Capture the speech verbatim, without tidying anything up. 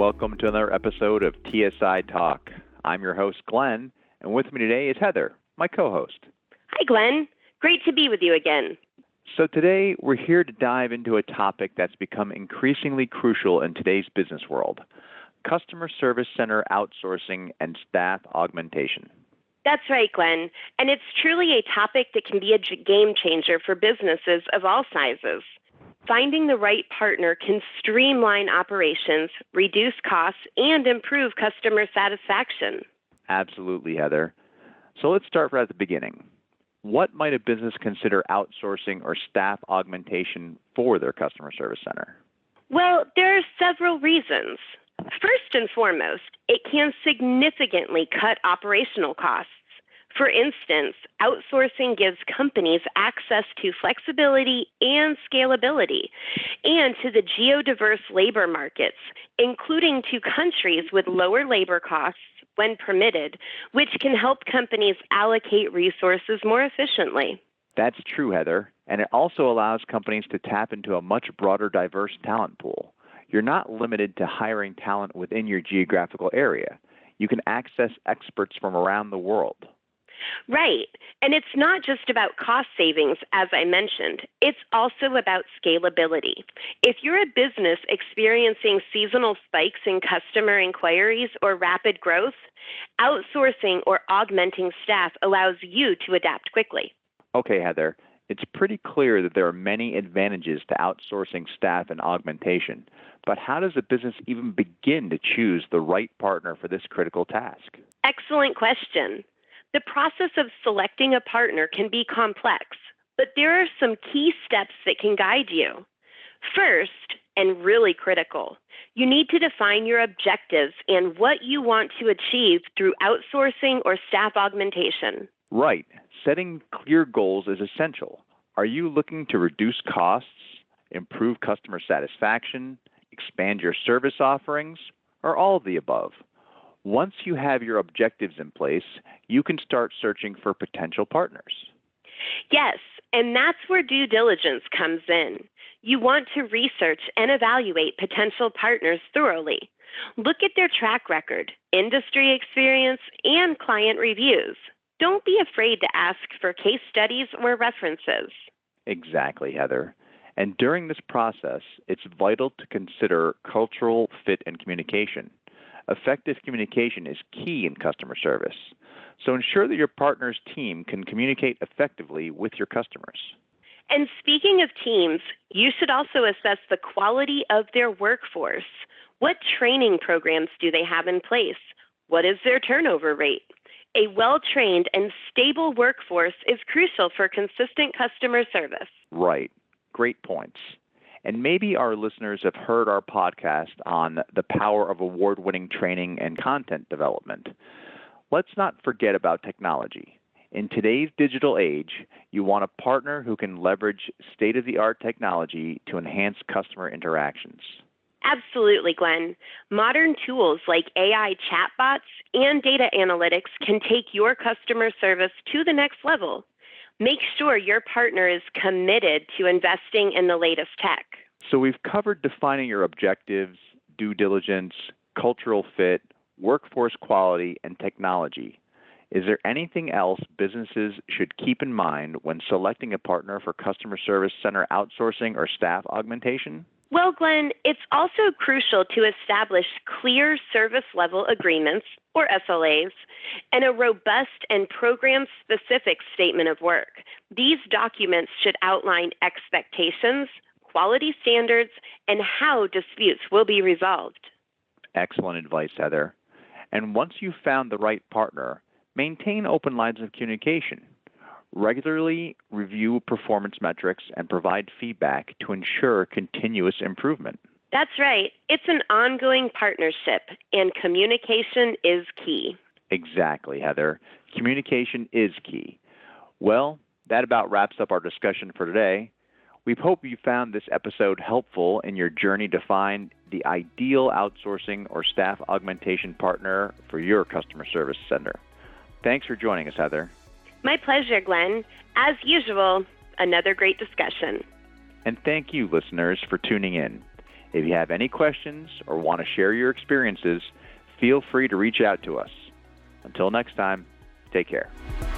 welcome to another episode of T S I Talk. I'm your host, Glenn, and with me today is Heather, my co-host. Hi, Glenn. Great to be with you again. So today, we're here to dive into a topic that's become increasingly crucial in today's business world: customer service center outsourcing and staff augmentation. That's right, Glenn. And it's truly a topic that can be a game changer for businesses of all sizes. Finding the right partner can streamline operations, reduce costs, and improve customer satisfaction. Absolutely, Heather. So let's start right at the beginning. What might a business consider outsourcing or staff augmentation for their customer service center? Well, there are several reasons. First and foremost, it can significantly cut operational costs. For instance, outsourcing gives companies access to flexibility and scalability, and to the geodiverse labor markets, including to countries with lower labor costs when permitted, which can help companies allocate resources more efficiently. That's true, Heather, and it also allows companies to tap into a much broader, diverse talent pool. You're not limited to hiring talent within your geographical area. You can access experts from around the world. Right. And it's not just about cost savings, as I mentioned. It's also about scalability. If you're a business experiencing seasonal spikes in customer inquiries or rapid growth, outsourcing or augmenting staff allows you to adapt quickly. Okay, Heather, it's pretty clear that there are many advantages to outsourcing staff and augmentation, but how does a business even begin to choose the right partner for this critical task? Excellent question. The process of selecting a partner can be complex, but there are some key steps that can guide you. First, and really critical, you need to define your objectives and what you want to achieve through outsourcing or staff augmentation. Right. Setting clear goals is essential. Are you looking to reduce costs, improve customer satisfaction, expand your service offerings, or all of the above? Once you have your objectives in place, you can start searching for potential partners. Yes, and that's where due diligence comes in. You want to research and evaluate potential partners thoroughly. Look at their track record, industry experience, and client reviews. Don't be afraid to ask for case studies or references. Exactly, Heather. And during this process, it's vital to consider cultural fit and communication. Effective communication is key in customer service, so ensure that your partner's team can communicate effectively with your customers. And speaking of teams, you should also assess the quality of their workforce. What training programs do they have in place? What is their turnover rate? A well-trained and stable workforce is crucial for consistent customer service. Right. Great points. And maybe our listeners have heard our podcast on the power of award-winning training and content development. Let's not forget about technology. In today's digital age, you want a partner who can leverage state-of-the-art technology to enhance customer interactions. Absolutely, Glenn. Modern tools like A I chatbots and data analytics can take your customer service to the next level. Make sure your partner is committed to investing in the latest tech. So we've covered defining your objectives, due diligence, cultural fit, workforce quality, and technology. Is there anything else businesses should keep in mind when selecting a partner for customer service center outsourcing or staff augmentation? Well, Glenn, it's also crucial to establish clear service level agreements, or S L As, and a robust and program-specific statement of work. These documents should outline expectations, quality standards, and how disputes will be resolved. Excellent advice, Heather. And once you've found the right partner, maintain open lines of communication. Regularly review performance metrics and provide feedback to ensure continuous improvement. That's right. It's an ongoing partnership, and communication is key. Exactly, Heather. Communication is key. Well, that about wraps up our discussion for today. We hope you found this episode helpful in your journey to find the ideal outsourcing or staff augmentation partner for your customer service center. Thanks for joining us, Heather. My pleasure, Glenn. As usual, another great discussion. And thank you, listeners, for tuning in. If you have any questions or want to share your experiences, feel free to reach out to us. Until next time, take care.